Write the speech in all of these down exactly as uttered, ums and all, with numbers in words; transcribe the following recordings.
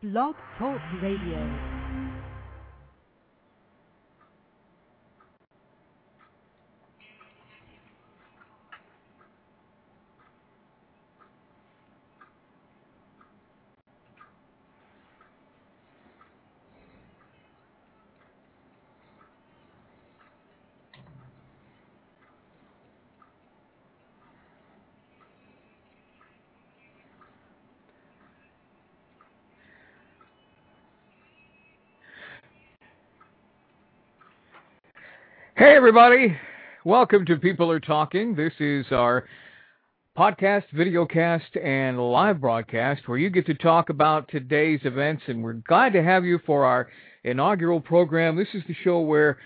Blog Talk Radio. Hey, everybody. Welcome to People Are Talking. This is our podcast, videocast, and live broadcast where you get to talk about today's events, and we're glad to have you for our inaugural program. This is the show where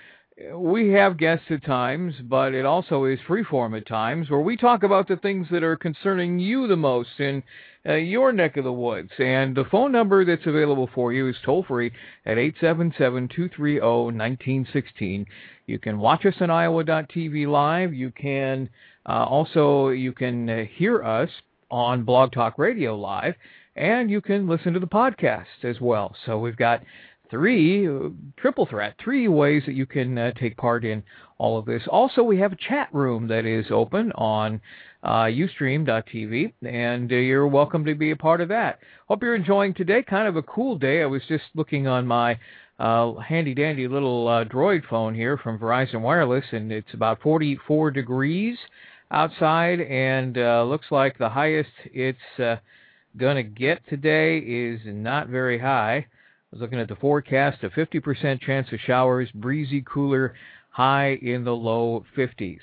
we have guests at times, but it also is freeform at times, where we talk about the things that are concerning you the most in uh, your neck of the woods. And the phone number that's available for you is toll-free at eight seven seven, two three zero, one nine one six. You can watch us on Iowa dot T V live. You can uh, also you can uh, hear us on Blog Talk Radio live, and you can listen to the podcast as well. So we've got three, uh, triple threat, three ways that you can uh, take part in all of this. Also, we have a chat room that is open on uh, Ustream dot T V, and uh, you're welcome to be a part of that. Hope you're enjoying today. Kind of a cool day. I was just looking on my uh, handy-dandy little uh, Droid phone here from Verizon Wireless, and it's about forty-four degrees outside, and uh, looks like the highest it's uh, going to get today is not very high. I was looking at the forecast, a fifty percent chance of showers, breezy, cooler, high in the low fifties.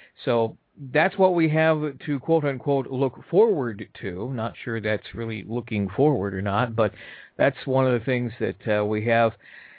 So that's what we have to quote-unquote look forward to. Not sure that's really looking forward or not, but that's one of the things that uh, we have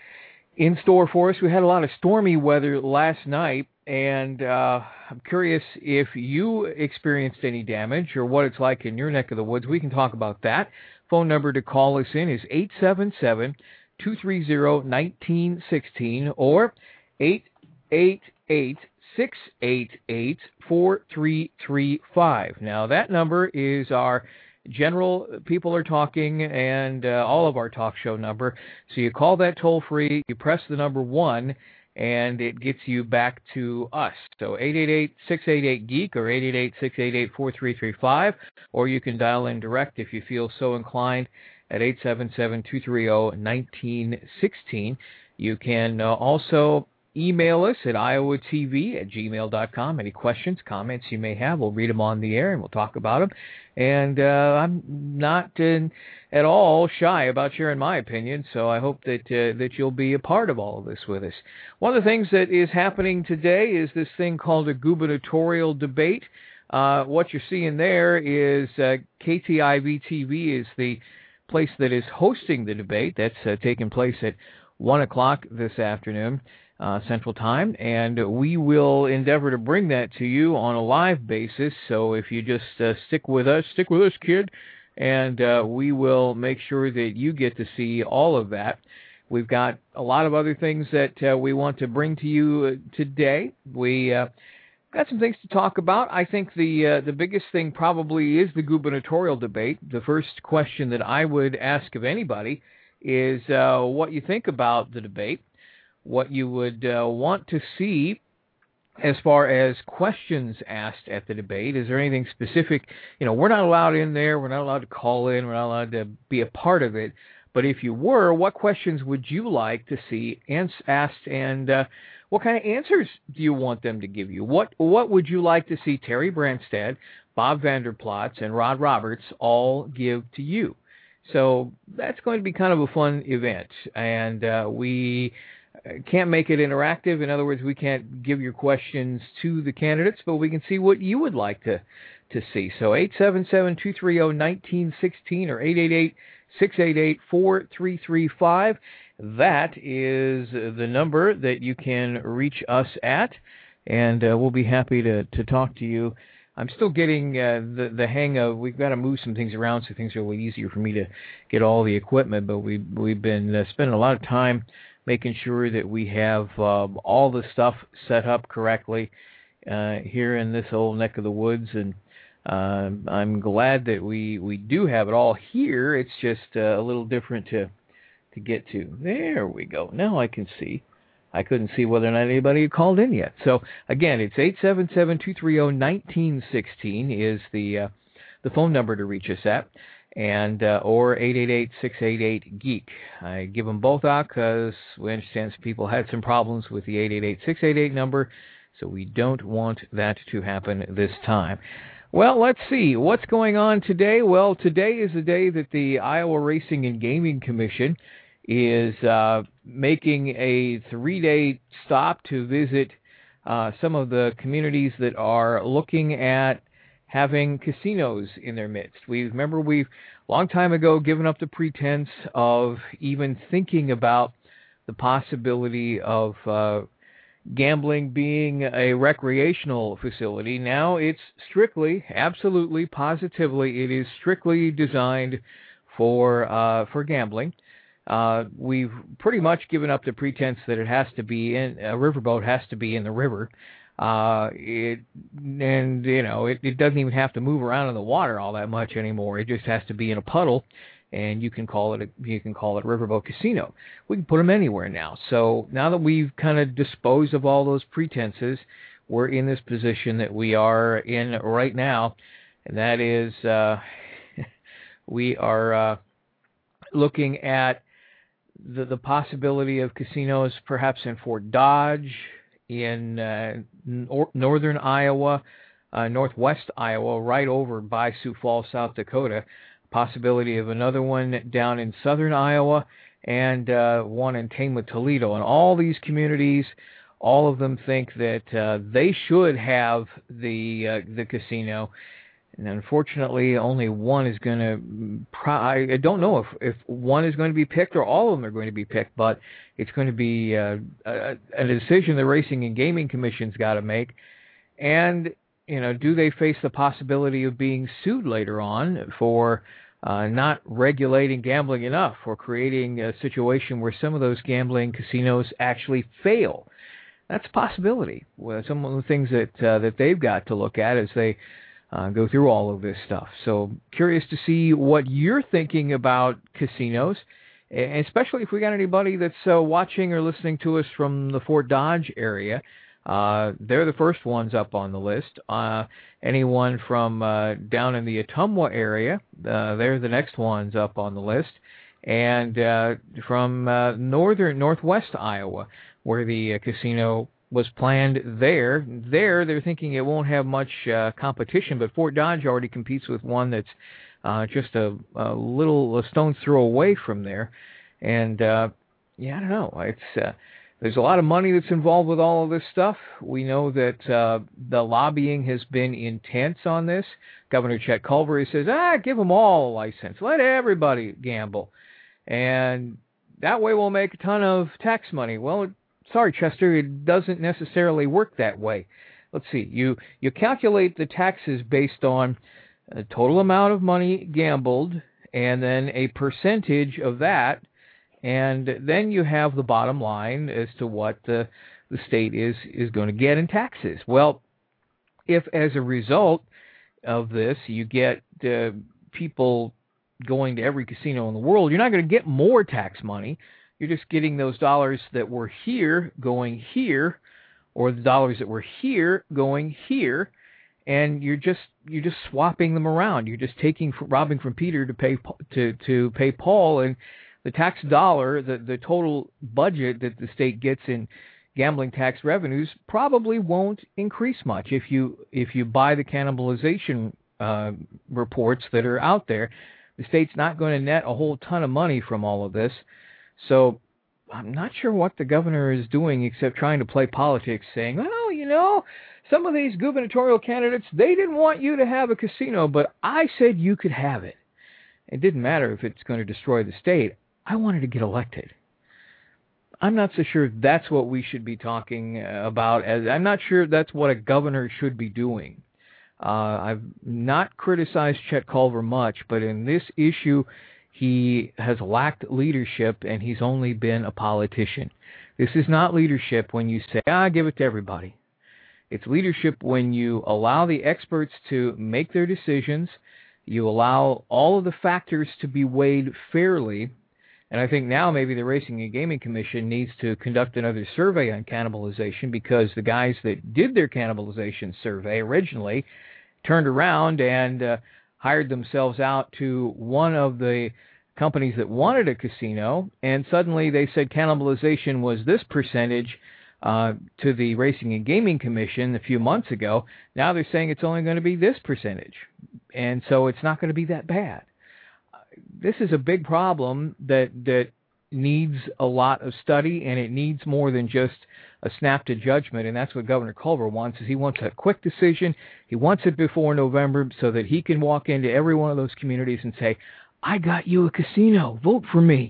in store for us. We had a lot of stormy weather last night, and uh, I'm curious if you experienced any damage or what it's like in your neck of the woods. We can talk about that. Phone number to call us in is eight seven seven, two three zero, one nine one six or eight eight eight, six eight eight, four three three five. Now, that number is our general People Are Talking and uh, all of our talk show number. So you call that toll-free, you press the number one, and it gets you back to us. So eight eight eight, six eight eight, geek or eight eight eight, six eight eight, four three three five, or you can dial in direct if you feel so inclined at eight seven seven, two three zero, one nine one six. You can uh, also email us at iowa t v at gmail dot com. Any questions, comments you may have, we'll read them on the air and we'll talk about them. And uh, I'm not uh, at all shy about sharing my opinion, so I hope that uh, that you'll be a part of all of this with us. One of the things that is happening today is this thing called a gubernatorial debate. Uh, what you're seeing there is uh, K T I V T V is the place that is hosting the debate. That's uh, taking place at one o'clock this afternoon. Uh, Central Time, and we will endeavor to bring that to you on a live basis. So if you just uh, stick with us, stick with us, kid, and uh, we will make sure that you get to see all of that. We've got a lot of other things that uh, we want to bring to you uh, today. We uh, got some things to talk about. I think the uh, the biggest thing probably is the gubernatorial debate. The first question that I would ask of anybody is uh, what you think about the debate, what you would uh, want to see as far as questions asked at the debate. Is there anything specific? You know, we're not allowed in there. We're not allowed to call in. We're not allowed to be a part of it. But if you were, what questions would you like to see asked, and uh, what kind of answers do you want them to give you? What What would you like to see Terry Branstad, Bob Vander Plaats, and Rod Roberts all give to you? So that's going to be kind of a fun event, and uh, we can't make it interactive. In other words, we can't give your questions to the candidates, but we can see what you would like to, to see. So eight seven seven, two three zero, one nine one six or eight eight eight, six eight eight, four three three five. That is the number that you can reach us at, and uh, we'll be happy to, to talk to you. I'm still getting uh, the, the hang of, we've got to move some things around so things are a little easier for me to get all the equipment, but we, we've been uh, spending a lot of time making sure that we have uh, all the stuff set up correctly uh, here in this old neck of the woods. And uh, I'm glad that we, we do have it all here. It's just uh, a little different to to get to. There we go. Now I can see. I couldn't see whether or not anybody had called in yet. So again, it's eight seven seven, two three zero, one nine one six is the uh, the phone number to reach us at, and uh, or eight eight eight, six eight eight, geek. I give them both out because we understand some people had some problems with the eight eight eight, six eight eight number, so we don't want that to happen this time. Well, let's see. What's going on today? Well, today is the day that the Iowa Racing and Gaming Commission is uh, making a three-day stop to visit uh, some of the communities that are looking at having casinos in their midst. We remember we've a long time ago given up the pretense of even thinking about the possibility of uh, gambling being a recreational facility. Now it's strictly, absolutely, positively, it is strictly designed for uh, for gambling. Uh, we've pretty much given up the pretense that it has to be in a riverboat has to be in the river. Uh, it and you know it, it doesn't even have to move around in the water all that much anymore. It just has to be in a puddle, and you can call it a, you can call it a riverboat casino. We can put them anywhere now. So now that we've kind of disposed of all those pretenses, we're in this position that we are in right now, and that is uh, we are uh, looking at the the possibility of casinos perhaps in Fort Dodge, in uh, nor- northern Iowa, uh, northwest Iowa, right over by Sioux Falls, South Dakota. Possibility of another one down in southern Iowa, and uh, one in Tama, Toledo. And all these communities, all of them think that uh, they should have the uh, the casino. And unfortunately, only one is going to, pro- I don't know if, if one is going to be picked or all of them are going to be picked, but it's going to be uh, a, a decision the Racing and Gaming Commission's got to make. And, you know, do they face the possibility of being sued later on for uh, not regulating gambling enough, or creating a situation where some of those gambling casinos actually fail? That's a possibility. Well, some of the things that uh, that they've got to look at as they Uh, go through all of this stuff. So curious to see what you're thinking about casinos, especially if we got anybody that's uh, watching or listening to us from the Fort Dodge area. Uh, they're the first ones up on the list. Uh, anyone from uh, down in the Ottumwa area, uh, they're the next ones up on the list. And uh, from uh, northern, northwest Iowa, where the uh, casino was planned there. There, they're thinking it won't have much uh, competition, but Fort Dodge already competes with one that's uh, just a, a little a stone's throw away from there. And, uh, yeah, I don't know. It's uh, there's a lot of money that's involved with all of this stuff. We know that uh, the lobbying has been intense on this. Governor Chet Culver says, ah, give them all a license. Let everybody gamble. And that way we'll make a ton of tax money. Well, sorry, Chester, it doesn't necessarily work that way. Let's see. You you calculate the taxes based on a total amount of money gambled, and then a percentage of that, and then you have the bottom line as to what the, the state is, is going to get in taxes. Well, if as a result of this you get uh, people going to every casino in the world, you're not going to get more tax money. You're just getting those dollars that were here going here, or the dollars that were here going here, and you're just you're just swapping them around. You're just taking robbing from Peter to pay to to pay Paul, and the tax dollar, the the total budget that the state gets in gambling tax revenues probably won't increase much if you if you buy the cannibalization uh, reports that are out there. The state's not going to net a whole ton of money from all of this. So I'm not sure what the governor is doing except trying to play politics, saying, well, you know, some of these gubernatorial candidates, they didn't want you to have a casino, but I said you could have it. It didn't matter if it's going to destroy the state. I wanted to get elected. I'm not so sure that's what we should be talking about. As I'm not sure that's what a governor should be doing. Uh, I've not criticized Chet Culver much, but in this issue, he has lacked leadership, and he's only been a politician. This is not leadership when you say, ah, give it to everybody. It's leadership when you allow the experts to make their decisions, you allow all of the factors to be weighed fairly, and I think now maybe the Racing and Gaming Commission needs to conduct another survey on cannibalization, because the guys that did their cannibalization survey originally turned around and uh, hired themselves out to one of the companies that wanted a casino, and suddenly they said cannibalization was this percentage uh, to the Racing and Gaming Commission a few months ago. Now they're saying it's only going to be this percentage, and so it's not going to be that bad. This is a big problem that that needs a lot of study, and it needs more than just a snap to judgment, and that's what Governor Culver wants. Is he wants a quick decision. He wants it before November so that he can walk into every one of those communities and say, I got you a casino. Vote for me.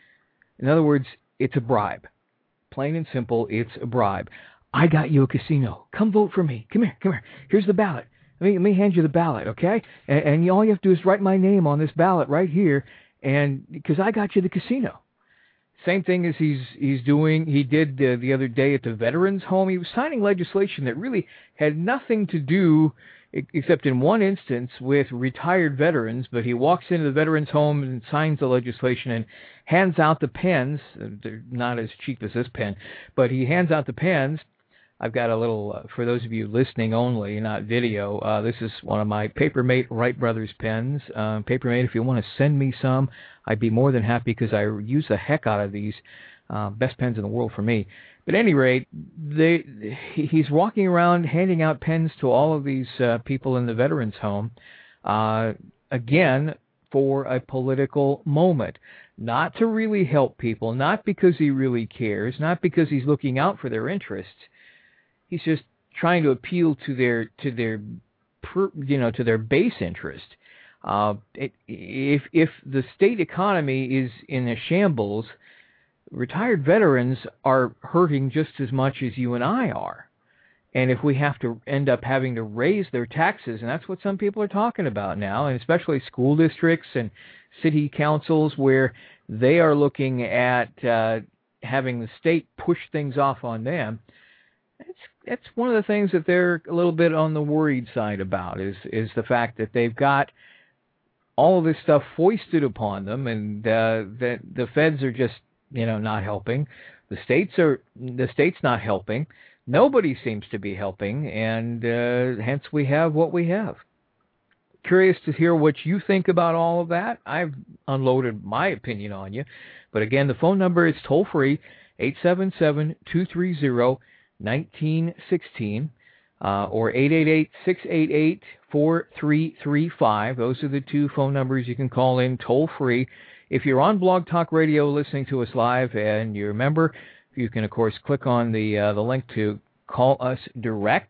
In other words, it's a bribe. Plain and simple, it's a bribe. I got you a casino. Come vote for me. Come here, come here. Here's the ballot. Let me, let me hand you the ballot, okay? And, and all you have to do is write my name on this ballot right here, and because I got you the casino. Same thing as he's he's doing. He did uh, the other day at the Veterans Home. He was signing legislation that really had nothing to do, except in one instance, with retired veterans. But he walks into the Veterans Home and signs the legislation and hands out the pens. They're not as cheap as this pen, but he hands out the pens. I've got a little, uh, for those of you listening only, not video, uh, this is one of my Papermate Wright Brothers pens. Um, Papermate, if you want to send me some, I'd be more than happy, because I use the heck out of these. Uh, best pens in the world for me. But at any rate, they, he's walking around handing out pens to all of these uh, people in the Veterans Home, uh, again, for a political moment. Not to really help people, not because he really cares, not because he's looking out for their interests. He's just trying to appeal to their to their you know to their base interest. Uh, it, if if the state economy is in a shambles, retired veterans are hurting just as much as you and I are. And if we have to end up having to raise their taxes, and that's what some people are talking about now, and especially school districts and city councils, where they are looking at uh, having the state push things off on them. It's, it's one of the things that they're a little bit on the worried side about, is is the fact that they've got all of this stuff foisted upon them, and uh, that the feds are just, you know, not helping. The states are the state's not helping. Nobody seems to be helping, and uh, hence we have what we have. Curious to hear what you think about all of that. I've unloaded my opinion on you. But again, the phone number is toll-free, eight seven seven, two three zero, one nine one six, uh, or eight eight eight, six eight eight, four three three five. Those are the two phone numbers you can call in toll-free. If you're on Blog Talk Radio listening to us live and you're a member, you can, of course, click on the uh, the link to call us direct.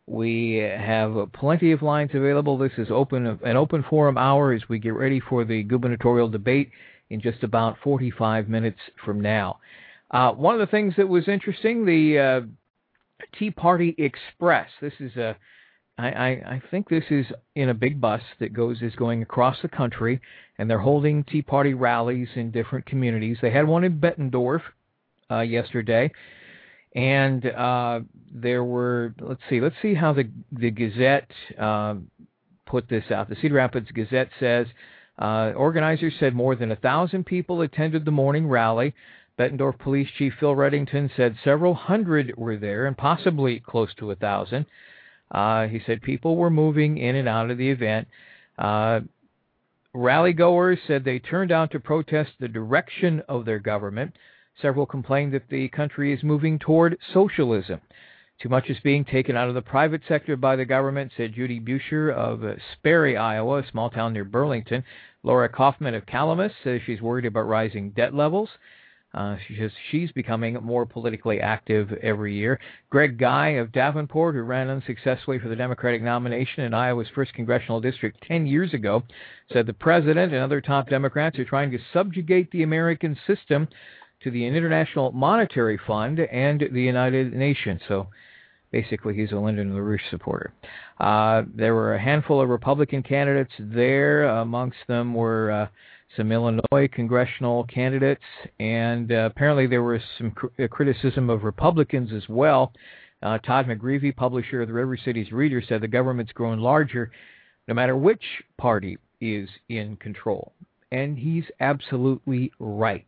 We have plenty of lines available. This is open an open forum hour as we get ready for the gubernatorial debate in just about forty-five minutes from now. Uh, one of the things that was interesting, the uh, Tea Party Express. This is a, I, I, I think this is in a big bus that goes is going across the country, and they're holding Tea Party rallies in different communities. They had one in Bettendorf uh, yesterday, and uh, there were, let's see, let's see how the the Gazette uh, put this out. The Cedar Rapids Gazette says uh, organizers said more than a thousand people attended the morning rally. Bettendorf Police Chief Phil Reddington said several hundred were there, and possibly close to a thousand. Uh, he said people were moving in and out of the event. Uh, rally goers said they turned out to protest the direction of their government. Several complained that the country is moving toward socialism. Too much is being taken out of the private sector by the government, said Judy Buscher of uh, Sperry, Iowa, a small town near Burlington. Laura Kaufman of Calamus says she's worried about rising debt levels. Uh, she says she's becoming more politically active every year. Greg Guy of Davenport, who ran unsuccessfully for the Democratic nomination in Iowa's first congressional district ten years ago, said the president and other top Democrats are trying to subjugate the American system to the International Monetary Fund and the United Nations. So basically he's a Lyndon LaRouche supporter. Uh, there were a handful of Republican candidates there. Amongst them were uh, some Illinois congressional candidates, and uh, apparently there was some cr- criticism of Republicans as well. Uh, Todd McGreevy, publisher of the River Cities Reader, said the government's grown larger no matter which party is in control. And he's absolutely right.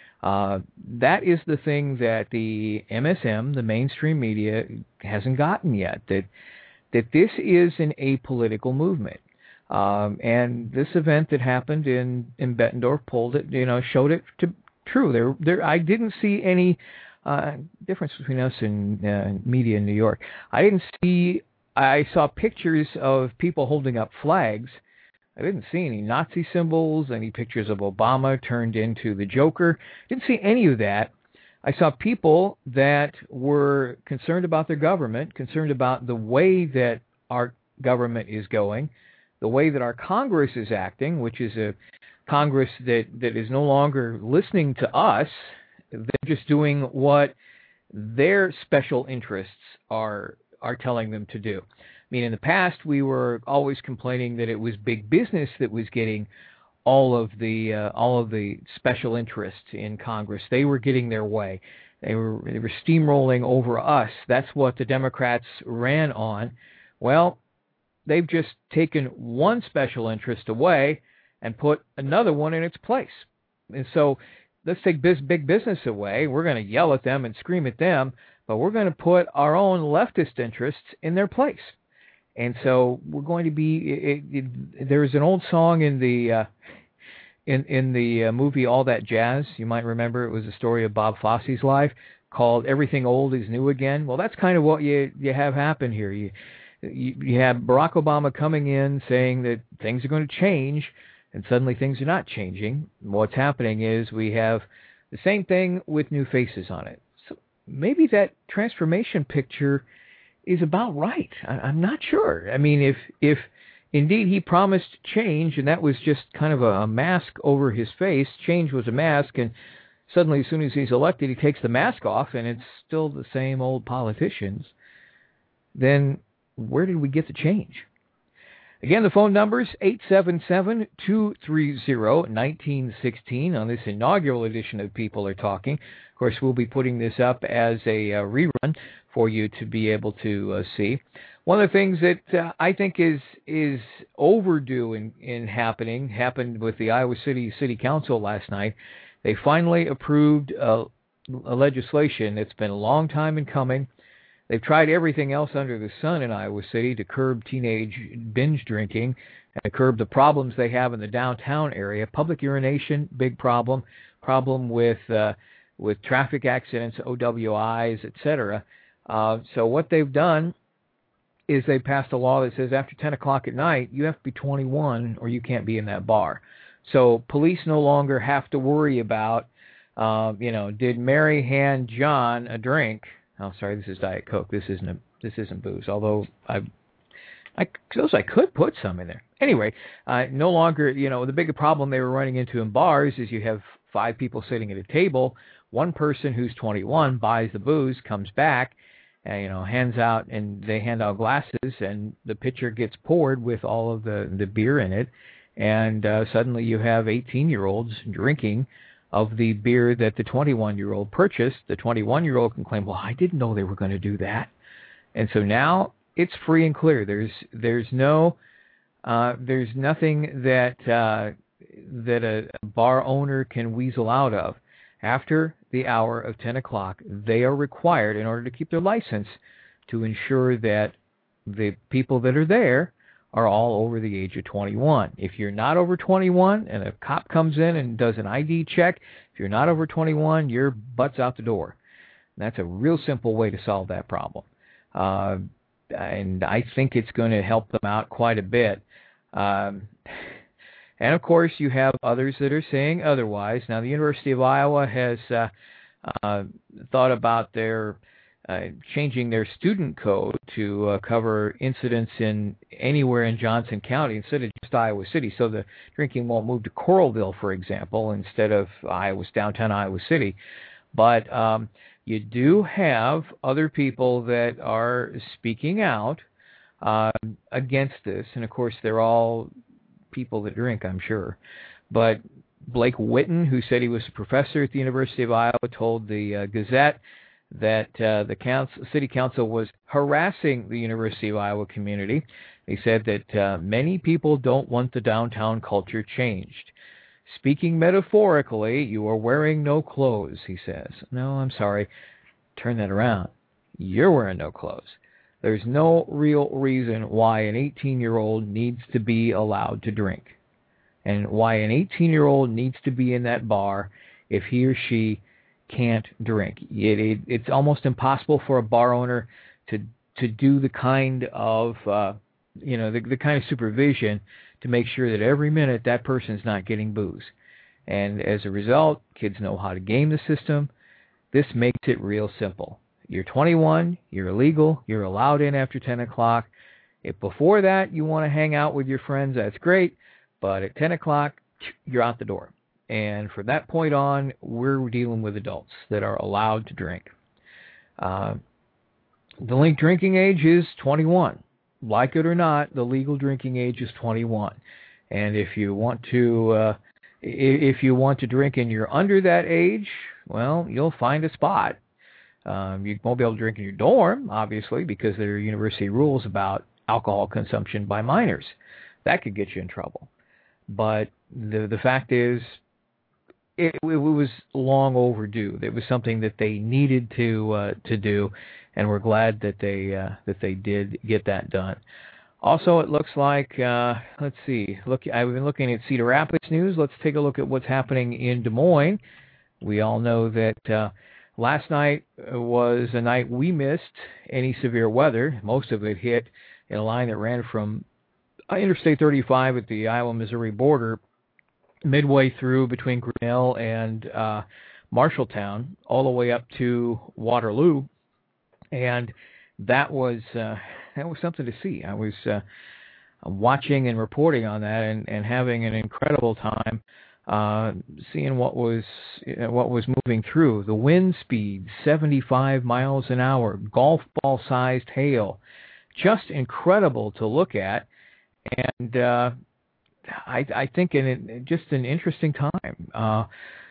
Uh, that is the thing that the M S M, the mainstream media, hasn't gotten yet, that that this is an apolitical movement. Um, and this event that happened in, in Bettendorf pulled it, you know, showed it to true. There, there, I didn't see any uh, difference between us and uh, media in New York. I didn't see, I saw pictures of people holding up flags. I didn't see any Nazi symbols, any pictures of Obama turned into the Joker. Didn't see any of that. I saw people that were concerned about their government, concerned about the way that our government is going, the way that our Congress is acting, which is a Congress that, that is no longer listening to us. They're just doing what their special interests are are telling them to do. I mean, in the past, we were always complaining that it was big business that was getting all of the uh, all of the special interests in Congress. They were getting their way. They were they were steamrolling over us. That's what the Democrats ran on. Well, they've just taken one special interest away and put another one in its place. And so let's take big business away. We're going to yell at them and scream at them, but we're going to put our own leftist interests in their place. And so we're going to be. It, it, there's an old song in the uh, in in the uh, movie All That Jazz. You might remember it was a story of Bob Fosse's life called "Everything Old Is New Again." Well, that's kind of what you you have happen here. You you, you have Barack Obama coming in saying that things are going to change, and suddenly things are not changing. What's happening is we have the same thing with new faces on it. So maybe that transformation picture is about right. I, I'm not sure. I mean, if if indeed he promised change and that was just kind of a, a mask over his face, change was a mask, and suddenly as soon as he's elected he takes the mask off and it's still the same old politicians, then where did we get the change? Again, the phone number is eight seven seven, two three zero, one nine one six on this inaugural edition of People Are Talking. Of course, we'll be putting this up as a uh, rerun for you to be able to uh, see. One of the things that uh, I think is is overdue in, in happening happened with the Iowa City City Council last night. They finally approved uh, a legislation that's been a long time in coming. They've tried everything else under the sun in Iowa City to curb teenage binge drinking and to curb the problems they have in the downtown area. Public urination, big problem. Problem with uh, with traffic accidents, O W Is, et cetera. Uh, so what they've done is they passed a law that says after ten o'clock at night, you have to be twenty-one or you can't be in that bar. So police no longer have to worry about, uh, you know, did Mary hand John a drink? Oh, sorry, this is Diet Coke. This isn't a, this isn't booze. Although I, I suppose I could put some in there. Anyway, uh, no longer, you know, the bigger problem they were running into in bars is you have five people sitting at a table. One person who's twenty-one buys the booze, comes back, and, you know, hands out, and they hand out glasses, and the pitcher gets poured with all of the, the beer in it, and uh, suddenly you have eighteen-year-olds drinking of the beer that the twenty-one-year-old purchased. The twenty-one-year-old can claim, well, I didn't know they were going to do that. And so now it's free and clear. There's there's no uh, there's nothing that uh, that a bar owner can weasel out of. After the hour of ten o'clock, they are required, in order to keep their license, to ensure that the people that are there are all over the age of twenty-one. If you're not over twenty-one and a cop comes in and does an I D check, if you're not over twenty-one, your butt's out the door. And that's a real simple way to solve that problem. Uh, and I think it's going to help them out quite a bit. Um, and, of course, you have others that are saying otherwise. Now, the University of Iowa has uh, uh, thought about their Uh, changing their student code to uh, cover incidents in anywhere in Johnson County instead of just Iowa City. So the drinking won't move to Coralville, for example, instead of Iowa's downtown Iowa City. But um, you do have other people that are speaking out uh, against this. And, of course, they're all people that drink, I'm sure. But Blake Witten, who said he was a professor at the University of Iowa, told the uh, Gazette that uh, the council, city council was harassing the University of Iowa community. They said that uh, many people don't want the downtown culture changed. Speaking metaphorically, you are wearing no clothes, he says. No, I'm sorry. Turn that around. You're wearing no clothes. There's no real reason why an eighteen-year-old needs to be allowed to drink, and why an eighteen-year-old needs to be in that bar if he or she can't drink. It, it, it's almost impossible for a bar owner to to do the kind of uh, you know the, the kind of supervision to make sure that every minute that person's not getting booze. And as a result, kids know how to game the system. This makes it real simple. You're twenty-one, you're legal, you're allowed in after ten o'clock. If before that you want to hang out with your friends, that's great. But at ten o'clock, you're out the door. And from that point on, we're dealing with adults that are allowed to drink. Uh, the legal drinking age is twenty-one. Like it or not, the legal drinking age is twenty-one. And if you want to, uh, if you want to drink and you're under that age, well, you'll find a spot. Um, you won't be able to drink in your dorm, obviously, because there are university rules about alcohol consumption by minors. That could get you in trouble. But the the fact is, it, it was long overdue. It was something that they needed to uh, to do, and we're glad that they uh, that they did get that done. Also, it looks like uh, let's see. Look, I've been looking at Cedar Rapids news. Let's take a look at what's happening in Des Moines. We all know that uh, last night was a night we missed any severe weather. Most of it hit in a line that ran from Interstate thirty-five at the Iowa-Missouri border, midway through between Grinnell and uh, Marshalltown, all the way up to Waterloo, and that was uh, that was something to see. I was uh, watching and reporting on that, and, and having an incredible time uh, seeing what was what was moving through. The wind speed, seventy-five miles an hour, golf ball-sized hail, just incredible to look at. And uh, I, I think in just an interesting time. Uh,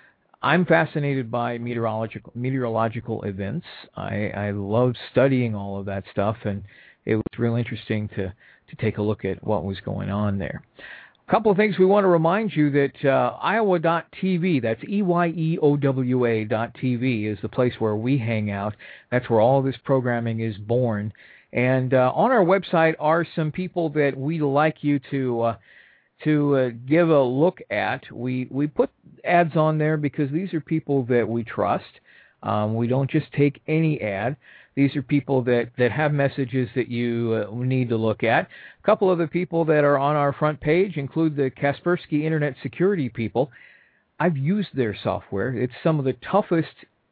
I'm fascinated by meteorological meteorological events. I, I love studying all of that stuff, and it was real interesting to, to take a look at what was going on there. A couple of things we want to remind you that uh, Iowa dot T V, that's E Y E O W A dot T V, is the place where we hang out. That's where all this programming is born. And uh, on our website are some people that we'd like you to uh, to uh, give a look at. We we put ads on there because these are people that we trust. Um, we don't just take any ad. These are people that, that have messages that you uh, need to look at. A couple of the people that are on our front page include the Kaspersky Internet Security people. I've used their software. It's some of the toughest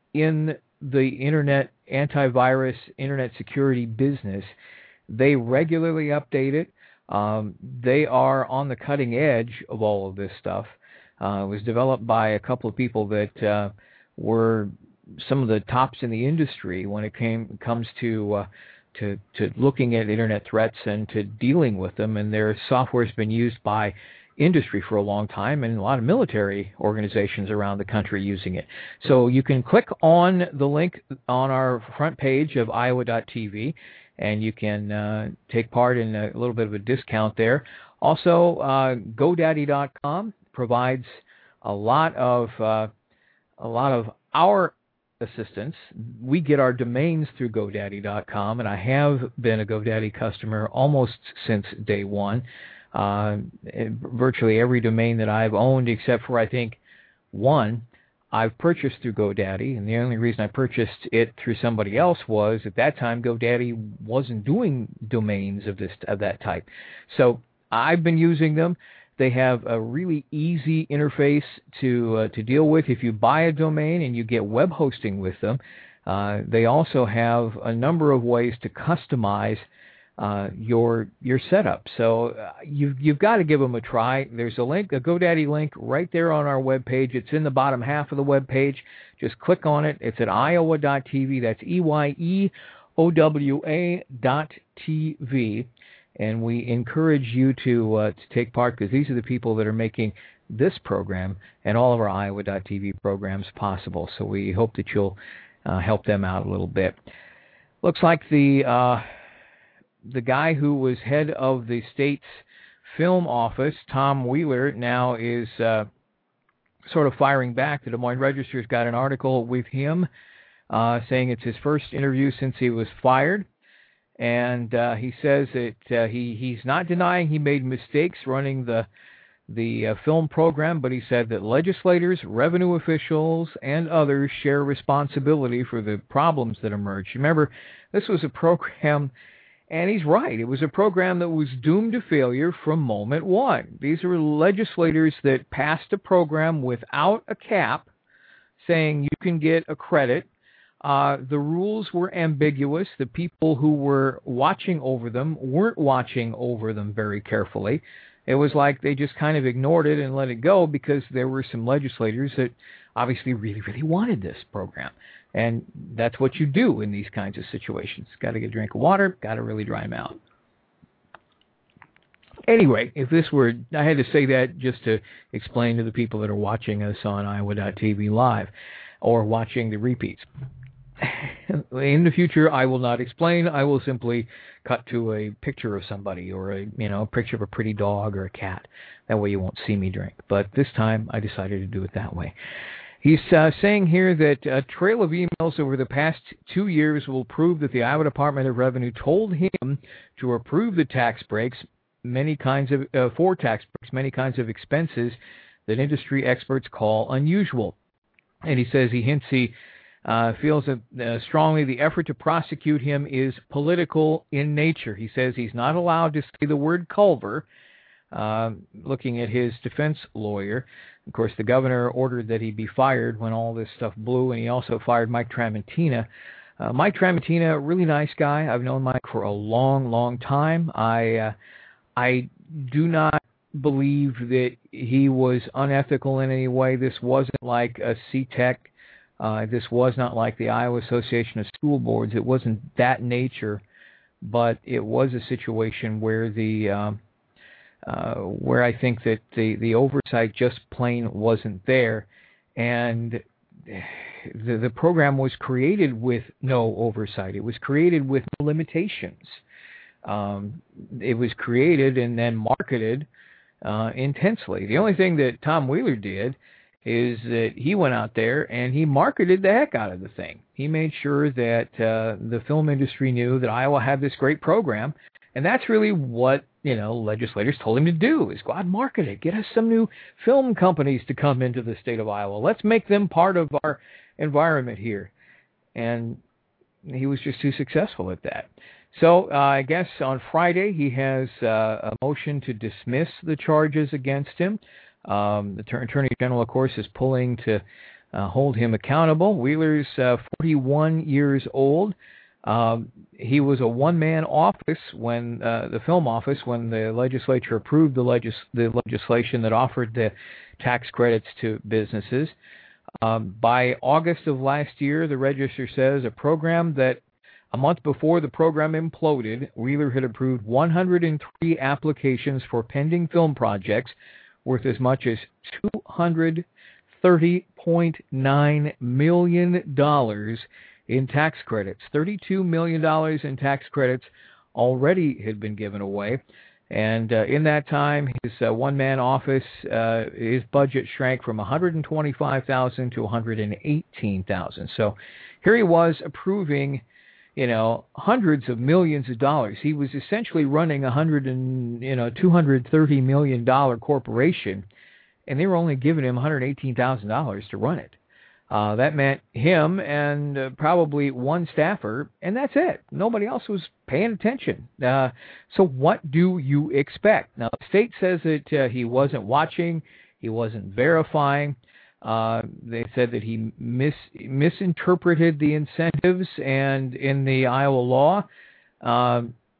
in the Internet antivirus, Internet security business. They regularly update it. Um, they are on the cutting edge of all of this stuff. Uh, it was developed by a couple of people that uh, were some of the tops in the industry when it came comes to uh, to to looking at Internet threats and to dealing with them. And their software has been used by industry for a long time, and a lot of military organizations around the country using it. So you can click on the link on our front page of Iowa dot T V, and you can uh, take part in a little bit of a discount there. Also, uh, GoDaddy dot com provides a lot of uh, a lot of our assistance. We get our domains through GoDaddy dot com, and I have been a GoDaddy customer almost since day one. Uh, virtually every domain that I've owned, except for I think one, I've purchased through GoDaddy, and the only reason I purchased it through somebody else was at that time GoDaddy wasn't doing domains of this of that type. So I've been using them. They have a really easy interface to uh, to deal with. If you buy a domain and you get web hosting with them, uh, they also have a number of ways to customize uh, your your setup. So uh, you've you've got to give them a try. There's a link, a GoDaddy link, right there on our web page. It's in the bottom half of the web page. Just click on it. It's at Iowa dot T V. That's E Y E O W A dot T V. And we encourage you to uh, to take part, because these are the people that are making this program and all of our Iowa dot T V programs possible. So we hope that you'll uh, help them out a little bit. Looks like the uh, the guy who was head of the state's film office, Tom Wheeler, now is uh, sort of firing back. The Des Moines Register's got an article with him uh, saying it's his first interview since he was fired. And uh, he says that uh, he, he's not denying he made mistakes running the the uh, film program, but he said that legislators, revenue officials, and others share responsibility for the problems that emerged. Remember, this was a program, and he's right, it was a program that was doomed to failure from moment one. These are legislators that passed a program without a cap, saying you can get a credit. Uh, the rules were ambiguous. The people who were watching over them weren't watching over them very carefully. It was like they just kind of ignored it and let it go because there were some legislators that obviously really, really wanted this program. And that's what you do in these kinds of situations. Got to get a drink of water, got to really dry them out. Anyway, if this were, I had to say that just to explain to the people that are watching us on Iowa dot T V live or watching the repeats. In the future, I will not explain. I will simply cut to a picture of somebody or a you know a picture of a pretty dog or a cat. That way you won't see me drink. But this time, I decided to do it that way. He's uh, saying here that a trail of emails over the past two years will prove that the Iowa Department of Revenue told him to approve the tax breaks, many kinds of uh, for tax breaks, many kinds of expenses that industry experts call unusual. And he says he hints he Uh, feels that, uh, strongly the effort to prosecute him is political in nature. He says he's not allowed to say the word Culver, uh, looking at his defense lawyer. Of course, the governor ordered that he be fired when all this stuff blew, and he also fired Mike Tramontina. Uh, Mike Tramontina, really nice guy. I've known Mike for a long, long time. I, uh, I do not believe that he was unethical in any way. This wasn't like a C TEC. Uh, this was not like the Iowa Association of School Boards. It wasn't that nature, but it was a situation where the um, uh, where I think that the, the oversight just plain wasn't there, and the the program was created with no oversight. It was created with no limitations. Um, it was created and then marketed uh, intensely. The only thing that Tom Wheeler did is that he went out there and he marketed the heck out of the thing. He made sure that uh, the film industry knew that Iowa had this great program, and that's really what, you know, legislators told him to do, is go out and market it. Get us some new film companies to come into the state of Iowa. Let's make them part of our environment here. And he was just too successful at that. So uh, I guess on Friday he has uh, a motion to dismiss the charges against him. Um, the Attorney General, of course, is pulling to uh, hold him accountable. Wheeler's uh, forty-one years old. Um, he was a one-man office when uh, the film office when the legislature approved the, legis- the legislation that offered the tax credits to businesses. Um, by August of last year, the Register says a program that a month before the program imploded, Wheeler had approved one hundred three applications for pending film projects worth as much as two hundred thirty point nine million dollars in tax credits. thirty-two million dollars in tax credits already had been given away. And uh, in that time, his uh, one-man office, uh, his budget shrank from one hundred twenty-five thousand dollars to one hundred eighteen thousand dollars. So here he was approving, you know, hundreds of millions of dollars. He was essentially running a hundred and you know two hundred thirty million dollar corporation, and they were only giving him one hundred eighteen thousand dollars to run it. Uh, that meant him and uh, probably one staffer, and that's it. Nobody else was paying attention. Uh, so what do you expect? Now, the state says that uh, he wasn't watching, he wasn't verifying. Uh, they said that he mis- misinterpreted the incentives and in the Iowa law. Uh,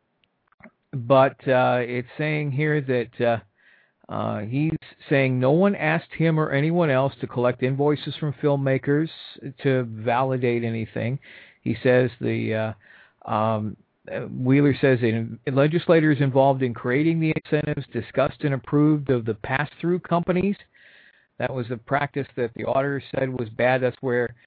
but uh, it's saying here that uh, uh, he's saying no one asked him or anyone else to collect invoices from filmmakers to validate anything. He says the uh, um, Wheeler says that legislators involved in creating the incentives discussed and approved of the pass-through companies. That was a practice that the auditor said was bad. That's where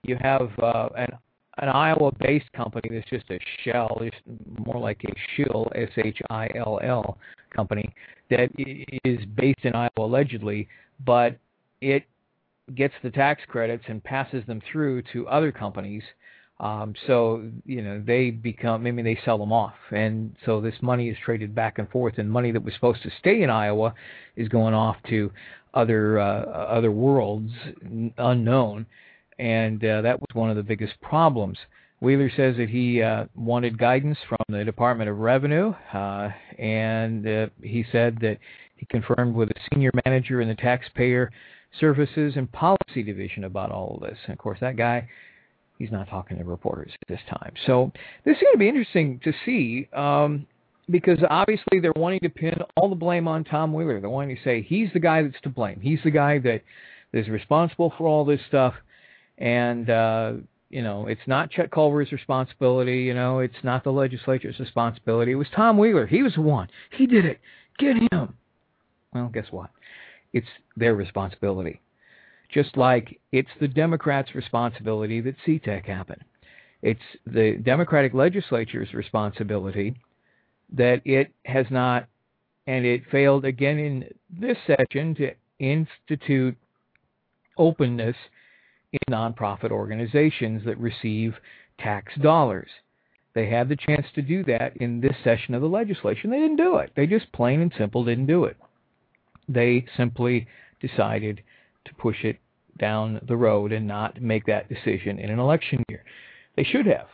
you have uh, an an Iowa-based company that's just a shell, it's more like a shill, S H I L L company, that is based in Iowa allegedly, but it gets the tax credits and passes them through to other companies. Um, so, you know, they become, maybe they sell them off. And so this money is traded back and forth, and money that was supposed to stay in Iowa is going off to other uh, other worlds unknown. And uh, that was one of the biggest problems. Wheeler says that he uh, wanted guidance from the Department of Revenue, uh, and uh, he said that he confirmed with a senior manager in the Taxpayer Services and Policy Division about all of this. And, of course, that guy, he's not talking to reporters at this time. So this is going to be interesting to see um, because obviously they're wanting to pin all the blame on Tom Wheeler. They're wanting to say he's the guy that's to blame. He's the guy that is responsible for all this stuff. And, uh, you know, it's not Chet Culver's responsibility. You know, it's not the legislature's responsibility. It was Tom Wheeler. He was the one. He did it. Get him. Well, guess what? It's their responsibility. Just like it's the Democrats' responsibility that C TEC happened. It's the Democratic legislature's responsibility that it has not, and it failed again in this session to institute openness in nonprofit organizations that receive tax dollars. They had the chance to do that in this session of the legislation. They didn't do it. They just plain and simple didn't do it. They simply decided to push it down the road and not make that decision in an election year. They should have.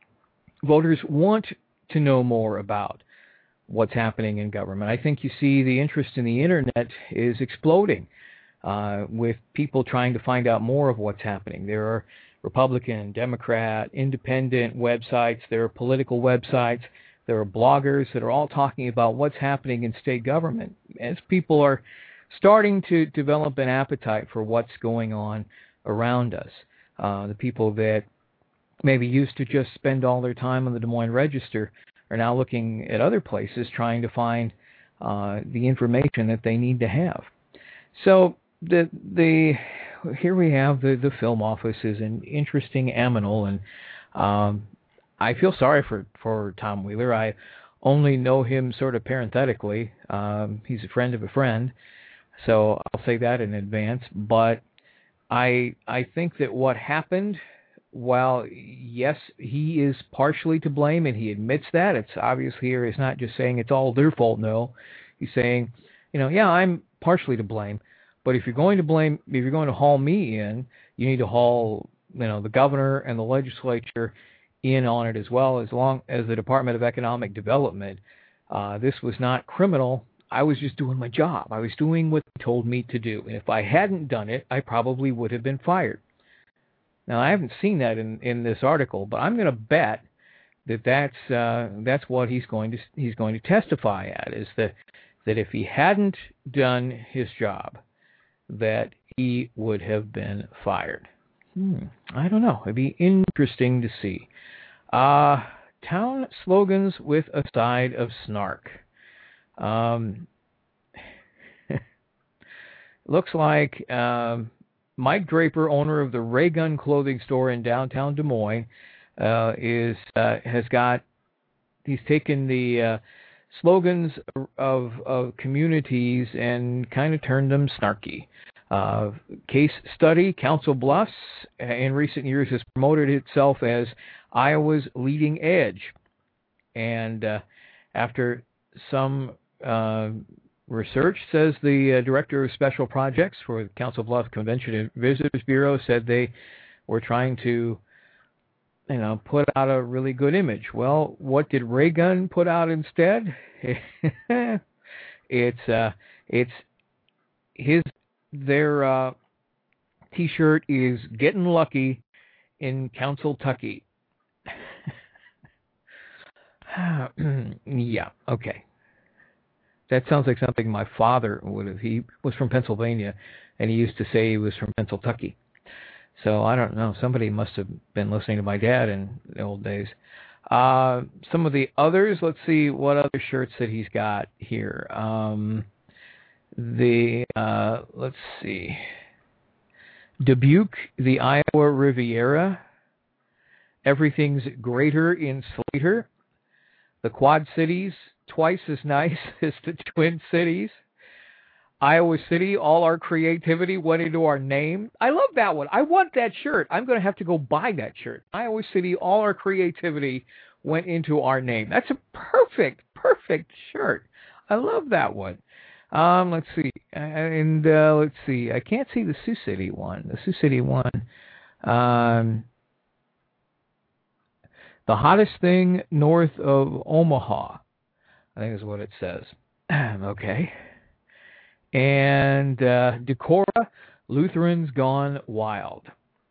Voters want to know more about what's happening in government. I think you see the interest in the internet is exploding. Uh, with people trying to find out more of what's happening. There are Republican, Democrat, independent websites. There are political websites. There are bloggers that are all talking about what's happening in state government. As people are starting to develop an appetite for what's going on around us. Uh, the people that maybe used to just spend all their time on the Des Moines Register are now looking at other places trying to find uh, the information that they need to have. So the the here we have the, the film office is an interesting animal, and um, I feel sorry for, for Tom Wheeler. I only know him sort of parenthetically. Um, he's a friend of a friend, so I'll say that in advance. But I I think that what happened, while yes, he is partially to blame, and he admits that, it's obvious here he's not just saying it's all their fault. No, he's saying, you know, yeah, I'm partially to blame. But if you're going to blame, if you're going to haul me in, you need to haul, you know, the governor and the legislature in on it as well, as long as the Department of Economic Development. Uh, this was not criminal. I was just doing my job. I was doing what they told me to do. And if I hadn't done it, I probably would have been fired. Now, I haven't seen that in, in this article, but I'm going to bet that that's uh, that's what he's going to he's going to testify at, is that that if he hadn't done his job, that he would have been fired. Hmm, I don't know. It'd be interesting to see. Uh, town slogans with a side of snark. Um, looks like um, Mike Draper, owner of the Ray Gun clothing store in downtown Des Moines, uh, is uh, has got. He's taken the uh, slogans of of communities and kind of turned them snarky. Uh, case study, Council Bluffs in recent years has promoted itself as Iowa's leading edge. And uh, after some uh, research, says the uh, director of special projects for the Council Bluffs Convention and Visitors Bureau, said they were trying to, you know, put out a really good image. Well, what did Ray Gun put out instead? it's uh, it's his their uh, T-shirt is "Getting Lucky in Council-tucky." Yeah, okay. That sounds like something my father would have. He was from Pennsylvania, and he used to say he was from Pennsyltucky. So I don't know. Somebody must have been listening to my dad in the old days. Uh, some of the others, let's see what other shirts that he's got here. Um, the uh, let's see. Dubuque, the Iowa Riviera. Everything's greater in Slater. The Quad Cities, twice as nice as the Twin Cities. Iowa City, all our creativity went into our name. I love that one. I want that shirt. I'm going to have to go buy that shirt. Iowa City, all our creativity went into our name. That's a perfect, perfect shirt. I love that one. Um, let's see. And uh, let's see. I can't see the Sioux City one. The Sioux City one. Um, the hottest thing north of Omaha, I think is what it says. Okay. And uh, Decorah, Lutherans Gone Wild.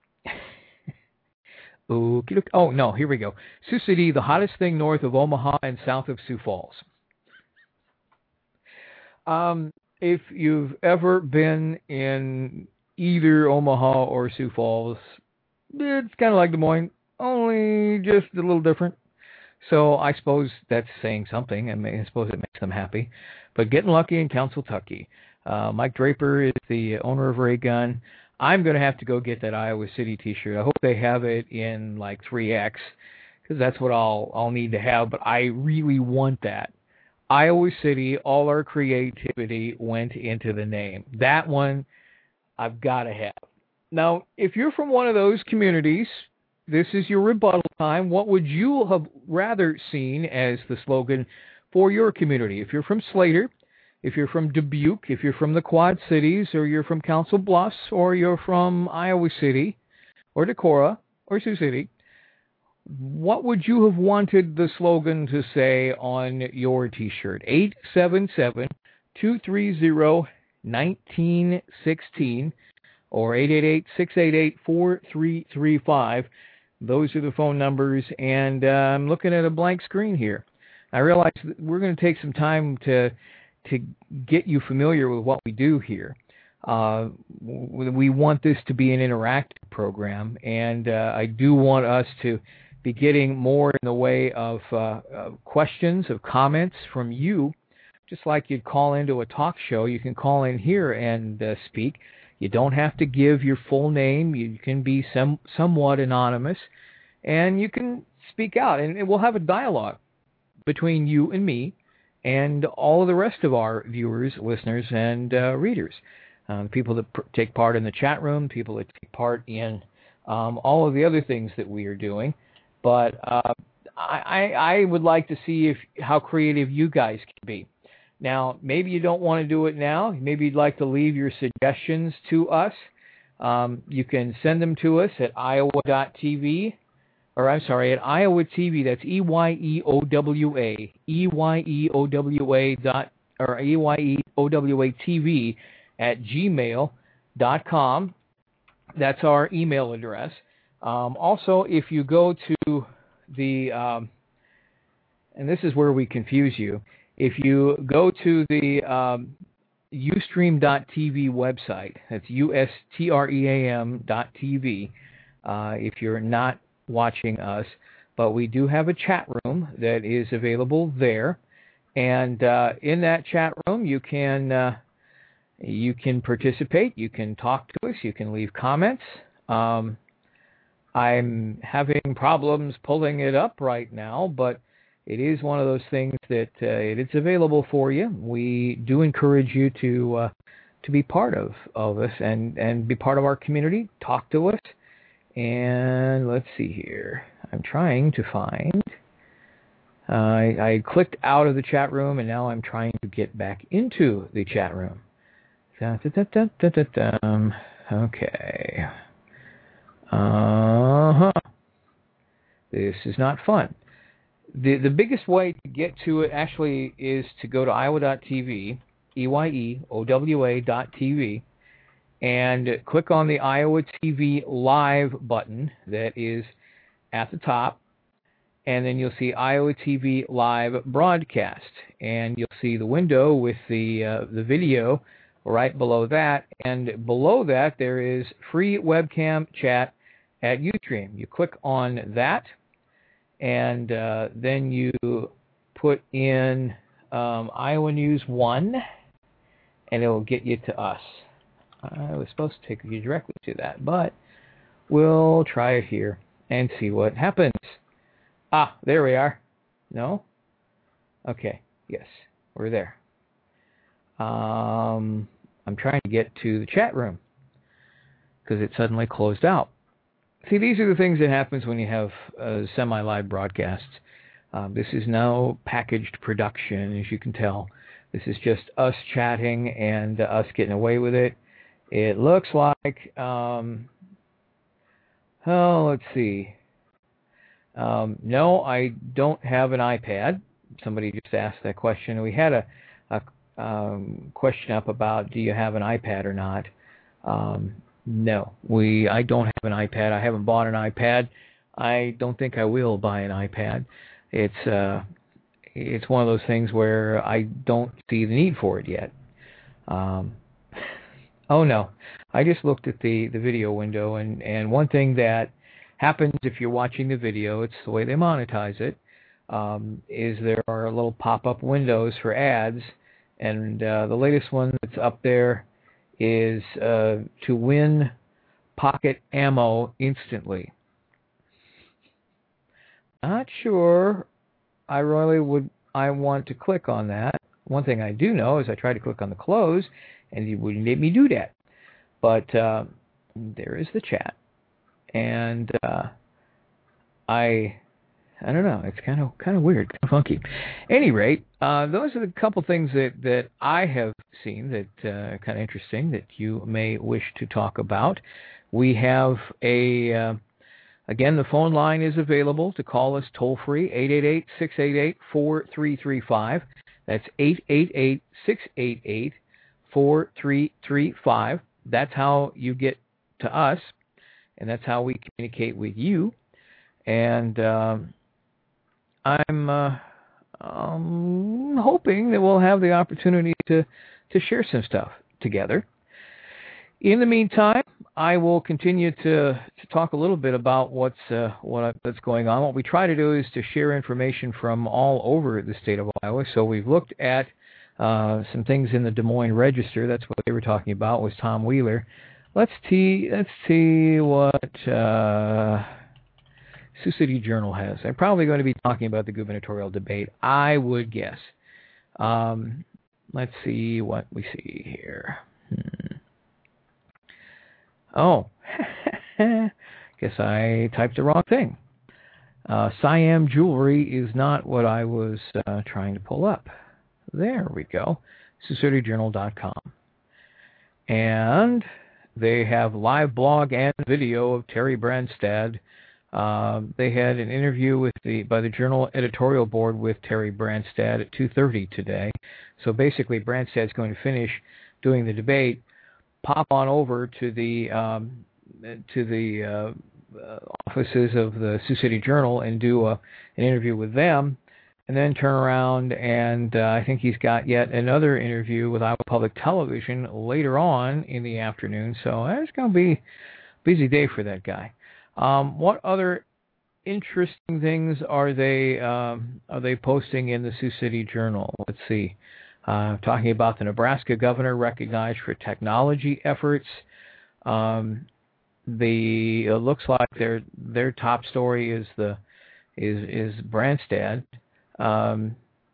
Okay, look. Oh, no, here we go. Sioux City, the hottest thing north of Omaha and south of Sioux Falls. Um, if you've ever been in either Omaha or Sioux Falls, it's kind of like Des Moines, only just a little different. So I suppose that's saying something. I, mean, I suppose it makes them happy. But getting lucky in Council-Tucky. Uh, Mike Draper is the owner of Ray Gun. I'm going to have to go get that Iowa City T-shirt. I hope they have it in like three X, because that's what I'll I'll need to have. But I really want that. Iowa City, all our creativity went into the name. That one I've got to have. Now, if you're from one of those communities, this is your rebuttal time. What would you have rather seen as the slogan for your community? If you're from Slater, if you're from Dubuque, if you're from the Quad Cities, or you're from Council Bluffs, or you're from Iowa City, or Decorah, or Sioux City, what would you have wanted the slogan to say on your T-shirt? eight seven seven, two three zero, one nine one six or eight eight eight, six eight eight, four three three five. Those are the phone numbers, and uh, I'm looking at a blank screen here. I realize that we're going to take some time to to get you familiar with what we do here. Uh, we want this to be an interactive program, and uh, I do want us to be getting more in the way of uh, uh, questions, of comments from you. Just like you'd call into a talk show, you can call in here and uh, speak. You don't have to give your full name. You can be some, somewhat anonymous, and you can speak out, and we'll have a dialogue between you and me and all of the rest of our viewers, listeners, and uh, readers. Um, people that pr- take part in the chat room, people that take part in um, all of the other things that we are doing. But uh, I, I would like to see if how creative you guys can be. Now, maybe you don't want to do it now. Maybe you'd like to leave your suggestions to us. Um, you can send them to us at iowa dot t v, or I'm sorry, at Iowa T V. That's E Y E O W A, E Y E O W A dot, or E Y E O W A T V at gmail dot com. That's our email address. Um, also, if you go to the, um, and this is where we confuse you, if you go to the um, ustream dot t v website, that's U S T R E A M dot T V, uh, if you're not watching us, but we do have a chat room that is available there, and uh, in that chat room you can uh, you can participate, you can talk to us, you can leave comments. Um, I'm having problems pulling it up right now, but it is one of those things that uh, it's available for you. We do encourage you to uh, to be part of, of us and, and be part of our community. Talk to us. And let's see here. I'm trying to find. Uh, I, I clicked out of the chat room, and now I'm trying to get back into the chat room. Da, da, da, da, da, da, um, okay. Uh-huh. This is not fun. The the biggest way to get to it actually is to go to iowa dot t v, E Y E O W A dot T V, and click on the Iowa T V Live button that is at the top, and then you'll see Iowa T V Live Broadcast, and you'll see the window with the uh, the video right below that, and below that there is free webcam chat at Ustream. You click on that, and uh, then you put in um, Iowa News one, and it will get you to us. I was supposed to take you directly to that, but we'll try it here and see what happens. Ah, there we are. No? Okay, yes, we're there. Um, I'm trying to get to the chat room because it suddenly closed out. See, these are the things that happens when you have uh, semi-live broadcasts. Um, this is no packaged production, as you can tell. This is just us chatting and uh, us getting away with it. It looks like, um, oh, let's see. Um, no, I don't have an iPad. Somebody just asked that question. We had a, a um, question up about, do you have an iPad or not? Um, no, we. I don't have an iPad. I haven't bought an iPad. I don't think I will buy an iPad. It's uh, it's one of those things where I don't see the need for it yet. Um, oh no, I just looked at the, the video window, and, and one thing that happens if you're watching the video, it's the way they monetize it, um, is there are little pop-up windows for ads, and uh, the latest one that's up there is uh, to win pocket ammo instantly. Not sure I really would I want to click on that. One thing I do know is I tried to click on the close, and it wouldn't let me do that. But uh, there is the chat, and uh, I I don't know. It's kind of kind of weird, kind of funky. Any rate, uh, those are the couple things that, that I have seen that uh, are kind of interesting that you may wish to talk about. We have a uh, Again, the phone line is available to call us toll-free, eight eight eight, six eight eight, four three three five. That's eight eight eight, six eight eight, four three three five. That's how you get to us, and that's how we communicate with you. And um, I'm uh, um, hoping that we'll have the opportunity to, to share some stuff together. In the meantime, I will continue to, to talk a little bit about what's uh, what what's going on. What we try to do is to share information from all over the state of Iowa. So we've looked at uh, some things in the Des Moines Register. That's what they were talking about, was Tom Wheeler. Let's see, let's see what uh, Sioux City Journal has. They're probably going to be talking about the gubernatorial debate, I would guess. Um, let's see what we see here. Hmm. Oh, guess I typed the wrong thing. Uh, Siam Jewelry is not what I was uh, trying to pull up. There we go, Sioux City Journal dot com. And they have live blog and video of Terry Branstad. Uh, they had an interview with the by the Journal editorial board with Terry Branstad at two thirty today. So basically, Branstad's going to finish doing the debate, pop on over to the um, to the uh, uh, offices of the Sioux City Journal and do a, an interview with them, and then turn around and uh, I think he's got yet another interview with Iowa Public Television later on in the afternoon. So it's going to be a busy day for that guy. Um, what other interesting things are they um, are they posting in the Sioux City Journal? Let's see. Uh, talking about the Nebraska governor recognized for technology efforts. Um, the it looks like their their top story is the is is Branstad. Um,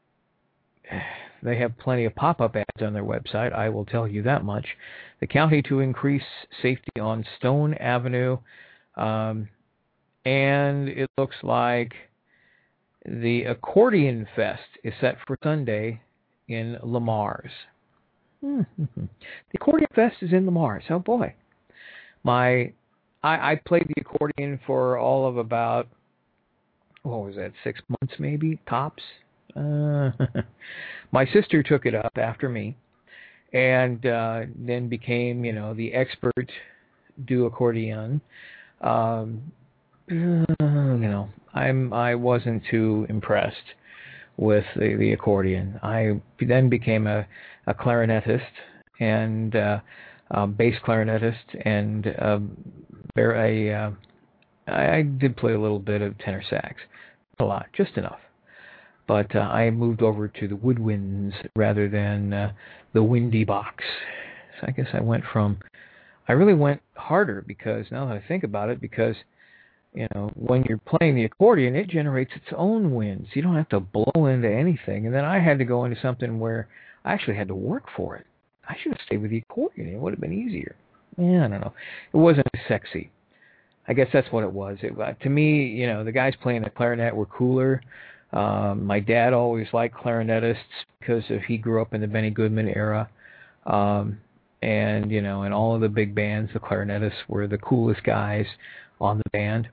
they have plenty of pop-up ads on their website. I will tell you that much. The county to increase safety on Stone Avenue, um, and it looks like the Accordion Fest is set for Sunday in Le Mars. Mm-hmm. The Accordion Fest is in Le Mars. Oh boy, my I, I played the accordion for all of about what was that, six months maybe tops. Uh, my sister took it up after me, and uh, then became you know the expert do accordion. Um, you know, I'm I wasn't too impressed with the, the accordion. I then became a, a clarinetist and uh, a bass clarinetist, and uh, a, uh, I did play a little bit of tenor sax. A lot, just enough. But uh, I moved over to the woodwinds rather than uh, the windy box. I guess I went from, I really went harder because now that I think about it, because, you know, when you're playing the accordion, it generates its own winds. You don't have to blow into anything. And then I had to go into something where I actually had to work for it. I should have stayed with the accordion. It would have been easier. Yeah, I don't know. It wasn't as sexy. I guess that's what it was. It, uh, to me, you know, the guys playing the clarinet were cooler. Um, my dad always liked clarinetists because of, he grew up in the Benny Goodman era. Um, and, you know, in all of the big bands, the clarinetists were the coolest guys on the band.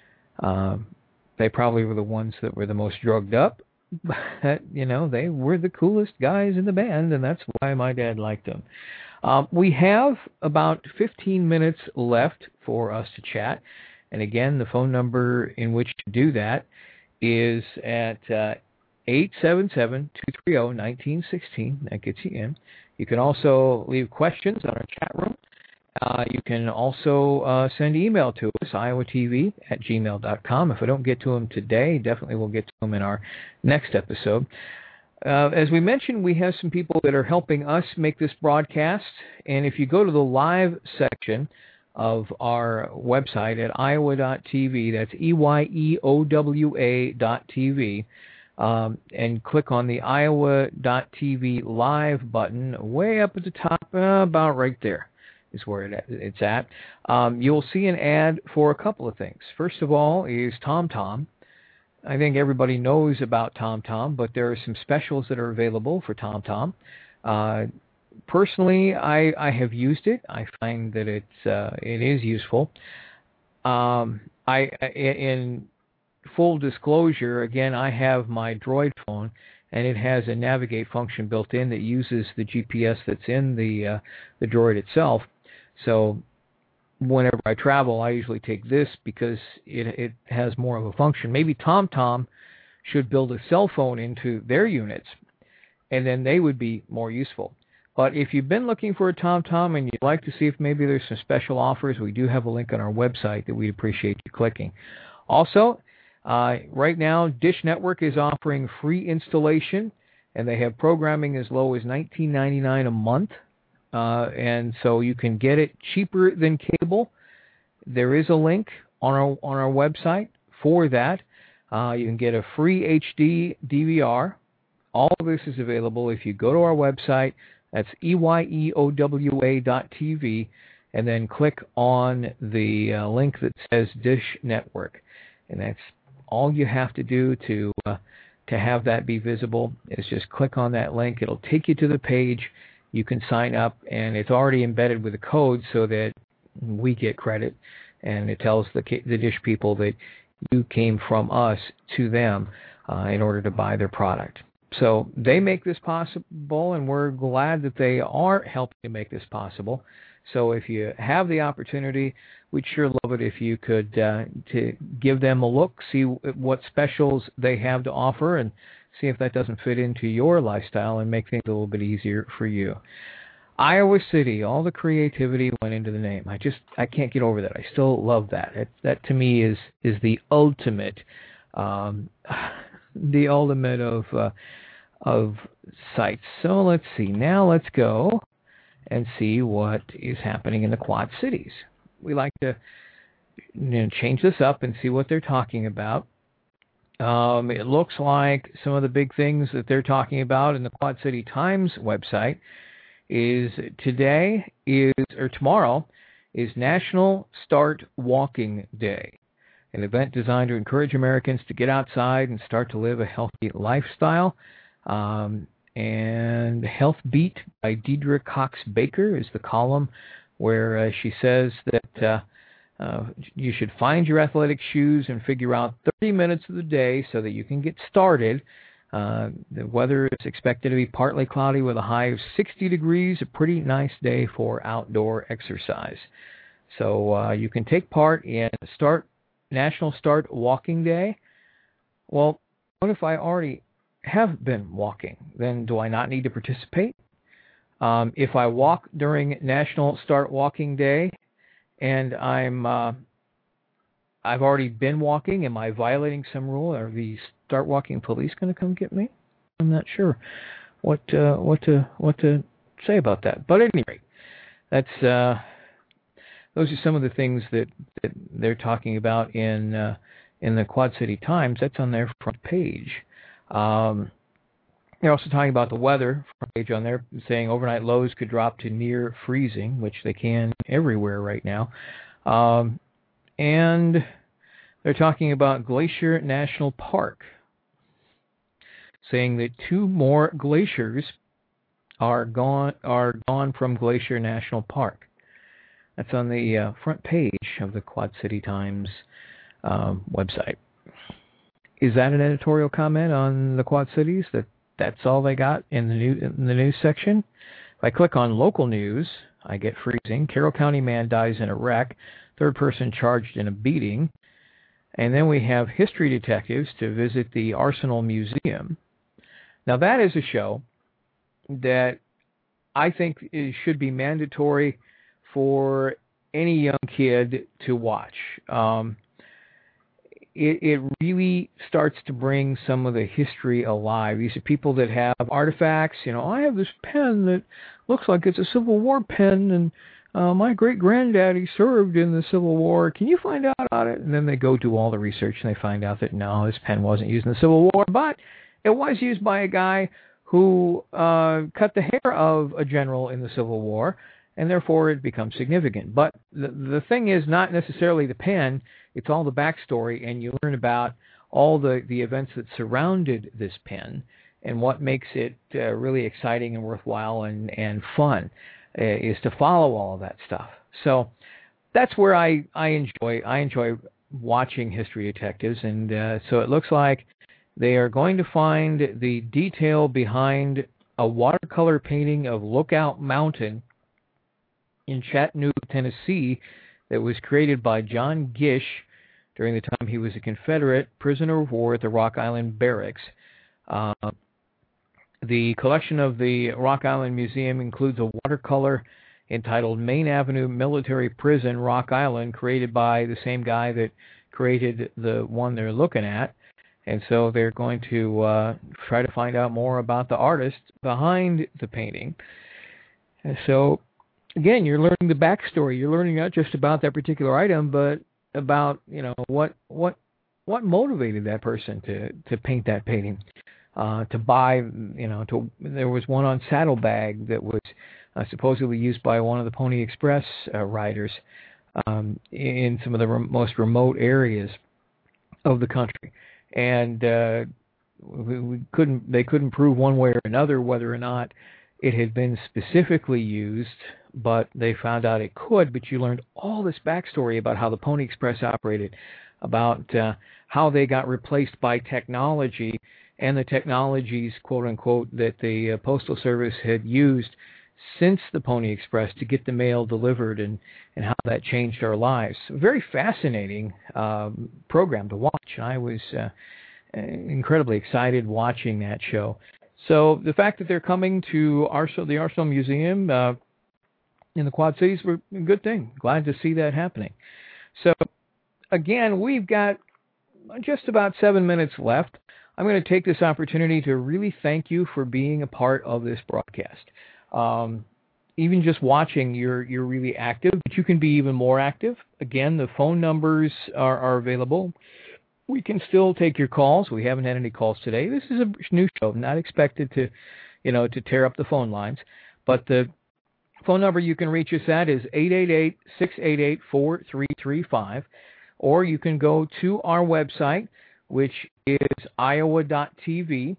Um, they probably were the ones that were the most drugged up. But, you know, they were the coolest guys in the band, and that's why my dad liked them. Um, we have about fifteen minutes left for us to chat. And again, the phone number in which to do that is at uh, eight seven seven, two three zero, one nine one six. That gets you in. You can also leave questions on our chat room. Uh, you can also uh, send email to us, iowa t v at gmail dot com. If I don't get to them today, definitely we'll get to them in our next episode. Uh, as we mentioned, we have some people that are helping us make this broadcast. And if you go to the live section of our website at iowa dot t v, that's E Y E O W A dot T V, um, and click on the iowa dot t v live button way up at the top, uh, about right there is where it, it's at. Um, you'll see an ad for a couple of things. First of all is TomTom. I think everybody knows about TomTom, but there are some specials that are available for TomTom. Uh, personally, I, I have used it. I find that it's uh, it is useful. Um, I in full disclosure, again, I have my Droid phone, and it has a navigate function built in that uses the G P S that's in the uh, the Droid itself. So whenever I travel, I usually take this because it it has more of a function. Maybe TomTom should build a cell phone into their units, and then they would be more useful. But if you've been looking for a TomTom and you'd like to see if maybe there's some special offers, we do have a link on our website that we'd appreciate you clicking. Also, uh, right now, Dish Network is offering free installation, and they have programming as low as nineteen ninety-nine dollars a month. Uh, and so you can get it cheaper than cable. There is a link on our on our website for that. Uh, you can get a free H D D V R. All of this is available if you go to our website. That's E Y E O W A dot T V, and then click on the uh, link that says Dish Network. And that's all you have to do to uh, to have that be visible is just click on that link. It'll take you to the page. You can sign up, and it's already embedded with a code so that we get credit, and it tells the the Dish people that you came from us to them uh, in order to buy their product. So they make this possible, and we're glad that they are helping to make this possible. So if you have the opportunity, we'd sure love it if you could uh, to give them a look, see what specials they have to offer, and see if that doesn't fit into your lifestyle and make things a little bit easier for you. Iowa City, all the creativity went into the name. I just, I can't get over that. I still love that. It, that to me is is the ultimate, um, the ultimate of uh, of sites. So let's see. Now let's go and see what is happening in the Quad Cities. We like to you know, change this up and see what they're talking about. Um, it looks like some of the big things that they're talking about in the Quad City Times website is today is, or tomorrow, is National Start Walking Day, an event designed to encourage Americans to get outside and start to live a healthy lifestyle. Um, and Health Beat by Deidre Cox Baker is the column where uh, she says that uh, Uh, you should find your athletic shoes and figure out thirty minutes of the day so that you can get started. Uh, the weather is expected to be partly cloudy with a high of sixty degrees, a pretty nice day for outdoor exercise. So uh, you can take part in start National Start Walking Day. Well, what if I already have been walking? Then do I not need to participate? Um, if I walk during National Start Walking Day, and I'm, uh, I've already been walking, am I violating some rule? Are the Start Walking police going to come get me? I'm not sure what uh, what to what to say about that. But at any rate, that's uh, those are some of the things that, that they're talking about in uh, in the Quad City Times. That's on their front page. Um, they're also talking about the weather, front page on there, saying overnight lows could drop to near freezing, which they can everywhere right now. Um, and they're talking about Glacier National Park, saying that two more glaciers are gone are gone from Glacier National Park. That's on the uh, front page of the Quad City Times um, website. Is that an editorial comment on the Quad Cities? That that's all they got in the new in the news section? If I click on local news, I get freezing. Carroll County man dies in a wreck. Third person charged in a beating. And then we have history detectives to visit the Arsenal Museum. Now that is a show that I think it should be mandatory for any young kid to watch. Um, it, it really starts to bring some of the history alive. These are people that have artifacts. You know, I have this pen that looks like it's a Civil War pen, and uh, my great-granddaddy served in the Civil War. Can you find out about it? And then they go do all the research, and they find out that, no, this pen wasn't used in the Civil War, but it was used by a guy who uh, cut the hair of a general in the Civil War, and therefore it becomes significant. But the, the thing is not necessarily the pen, it's all the backstory, and you learn about all the, the events that surrounded this pen and what makes it uh, really exciting and worthwhile and, and fun uh, is to follow all of that stuff. So that's where I, I enjoy I enjoy watching History Detectives, and uh, so it looks like they are going to find the detail behind a watercolor painting of Lookout Mountain in Chattanooga, Tennessee, that was created by John Gish during the time he was a Confederate prisoner of war at the Rock Island Barracks. Uh, the collection of the Rock Island Museum includes a watercolor entitled Main Avenue Military Prison, Rock Island, created by the same guy that created the one they're looking at. And so they're going to uh, try to find out more about the artist behind the painting. And so, again, you're learning the backstory. You're learning not just about that particular item, but about, you know, what what what motivated that person to, to paint that painting, uh, to buy, you know, to there was one on Saddlebag that was uh, supposedly used by one of the Pony Express uh, riders um, in some of the re- most remote areas of the country. And uh, we, we couldn't, they couldn't prove one way or another whether or not it had been specifically used, but they found out it could. But you learned all this backstory about how the Pony Express operated, about uh, how they got replaced by technology, and the technologies, quote unquote, that the uh, Postal Service had used since the Pony Express to get the mail delivered, and, and how that changed our lives. A very fascinating um, program to watch. I was uh, incredibly excited watching that show. So the fact that they're coming to Arsenal, the Arsenal Museum uh, in the Quad Cities, were a good thing. Glad to see that happening. So again, we've got just about seven minutes left. I'm going to take this opportunity to really thank you for being a part of this broadcast. Um, even just watching, you're you're really active, but you can be even more active. Again, the phone numbers are, are available. We can still take your calls. We haven't had any calls today. This is a new show, not expected to, you know, to tear up the phone lines. But the phone number you can reach us at is eight eight eight, six eight eight, four three three five, or you can go to our website, which is iowa dot t v.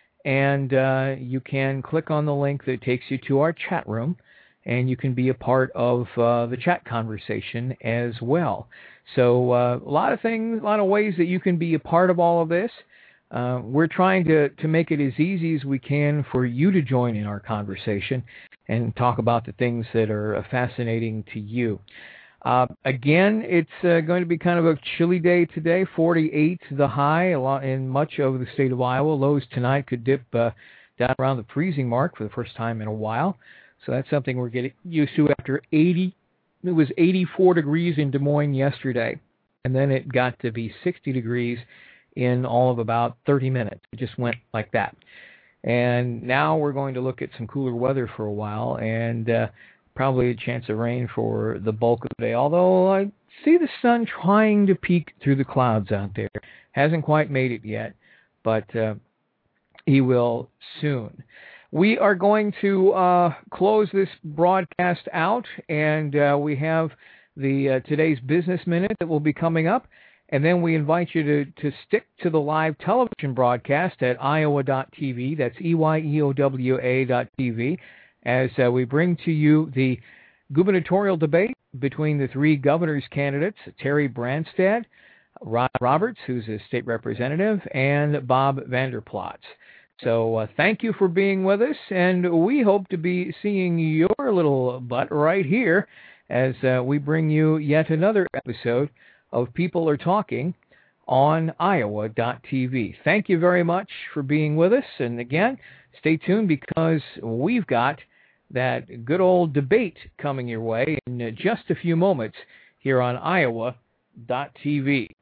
And uh, you can click on the link that takes you to our chat room, and you can be a part of uh, the chat conversation as well. So uh, a lot of things, a lot of ways that you can be a part of all of this. Uh, we're trying to, to make it as easy as we can for you to join in our conversation and talk about the things that are fascinating to you. Uh, again, it's uh, going to be kind of a chilly day today, forty-eight the high a lot in much of the state of Iowa. Lows tonight could dip uh, down around the freezing mark for the first time in a while. So that's something we're getting used to after eighty. It was eighty-four degrees in Des Moines yesterday, and then it got to be sixty degrees in all of about thirty minutes. It just went like that. And now we're going to look at some cooler weather for a while, and uh, probably a chance of rain for the bulk of the day, although I see the sun trying to peek through the clouds out there. Hasn't quite made it yet, but uh, he will soon. We are going to uh, close this broadcast out, and uh, we have the uh, today's Business Minute that will be coming up, and then we invite you to, to stick to the live television broadcast at iowa dot t v. That's E Y E O W A dot T V, as uh, we bring to you the gubernatorial debate between the three governor's candidates, Terry Branstad, Rod Roberts, who's a state representative, and Bob Vander Plaats. So uh, thank you for being with us, and we hope to be seeing your little butt right here as uh, we bring you yet another episode of People Are Talking on iowa dot t v. Thank you very much for being with us, and again, stay tuned because we've got that good old debate coming your way in just a few moments here on iowa dot t v.